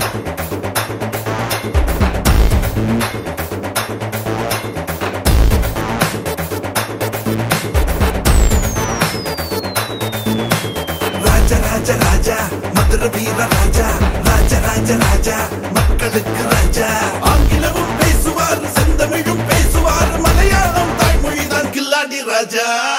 ராஜா ராஜா ராஜா மதுர வீர ராஜா ராஜா ராஜா ராஜா மக்களுக்கு ராஜா ஆங்கிலமும் பேசுவார் செந்தமிழும் பேசுவார் மலையாளம் தாய்மொழிதான் கில்லாடி ராஜா